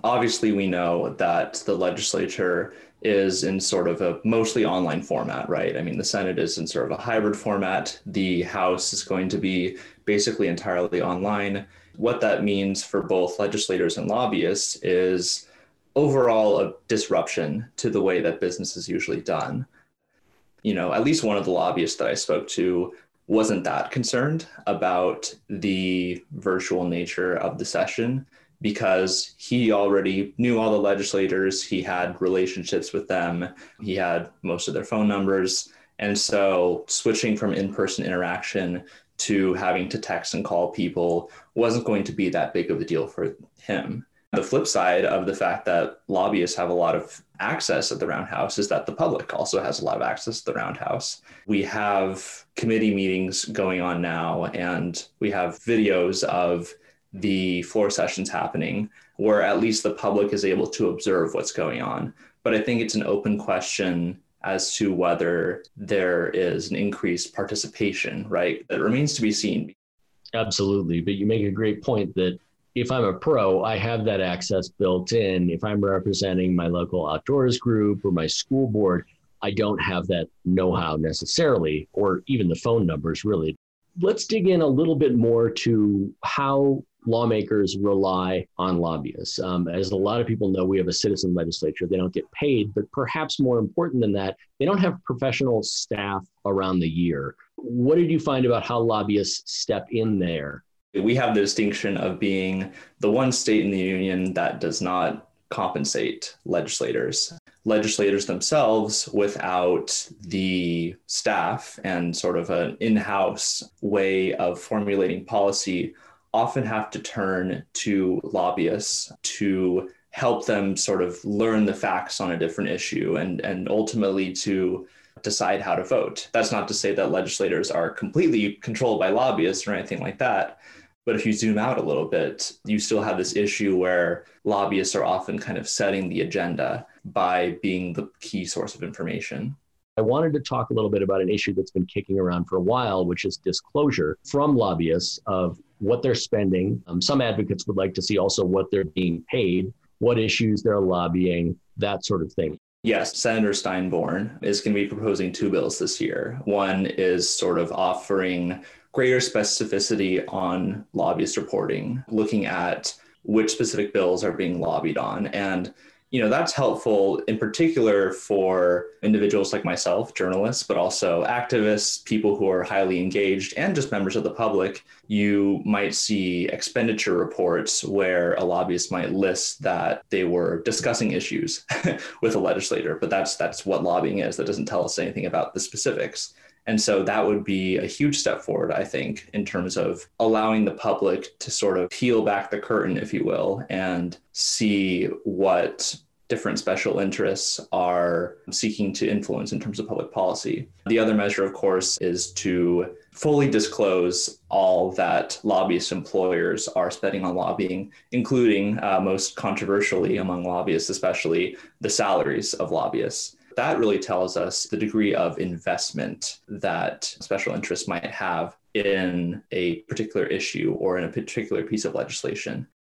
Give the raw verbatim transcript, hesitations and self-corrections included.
Obviously, we know that the legislature is in sort of a mostly online format, right? I mean, the Senate is in sort of a hybrid format. The House is going to be basically entirely online. What that means for both legislators and lobbyists is overall a disruption to the way that business is usually done. You know, at least one of the lobbyists that I spoke to wasn't that concerned about the virtual nature of the session because he already knew all the legislators, he had relationships with them, he had most of their phone numbers. And so switching from in-person interaction to having to text and call people wasn't going to be that big of a deal for him. The flip side of the fact that lobbyists have a lot of access at the Roundhouse is that the public also has a lot of access to the Roundhouse. We have committee meetings going on now, and we have videos of the floor sessions happening where at least the public is able to observe what's going on. But I think it's an open question as to whether there is an increased participation, right? That remains to be seen. Absolutely. But you make a great point that if I'm a pro, I have that access built in. If I'm representing my local outdoors group or my school board, I don't have that know-how necessarily, or even the phone numbers, really. Let's dig in a little bit more to how lawmakers rely on lobbyists. Um, as a lot of people know, we have a citizen legislature. They don't get paid, but perhaps more important than that, they don't have professional staff around the year. What did you find about how lobbyists step in there? We have the distinction of being the one state in the union that does not compensate legislators. Legislators themselves, without the staff and sort of an in-house way of formulating policy, often have to turn to lobbyists to help them sort of learn the facts on a different issue and, and ultimately to decide how to vote. That's not to say that legislators are completely controlled by lobbyists or anything like that. But if you zoom out a little bit, you still have this issue where lobbyists are often kind of setting the agenda by being the key source of information. I wanted to talk a little bit about an issue that's been kicking around for a while, which is disclosure from lobbyists of what they're spending. Um, some advocates would like to see also what they're being paid, what issues they're lobbying, that sort of thing. Yes, Senator Steinborn is going to be proposing two bills this year. One is sort of offering greater specificity on lobbyist reporting, looking at which specific bills are being lobbied on. And, you know, that's helpful in particular for individuals like myself, journalists, but also activists, people who are highly engaged, and just members of the public. You might see expenditure reports where a lobbyist might list that they were discussing issues with a legislator, but that's that's what lobbying is. That doesn't tell us anything about the specifics. And so that would be a huge step forward, I think, in terms of allowing the public to sort of peel back the curtain, if you will, and see what different special interests are seeking to influence in terms of public policy. The other measure, of course, is to fully disclose all that lobbyist employers are spending on lobbying, including, uh, most controversially among lobbyists, especially the salaries of lobbyists. That really tells us the degree of investment that special interests might have in a particular issue or in a particular piece of legislation.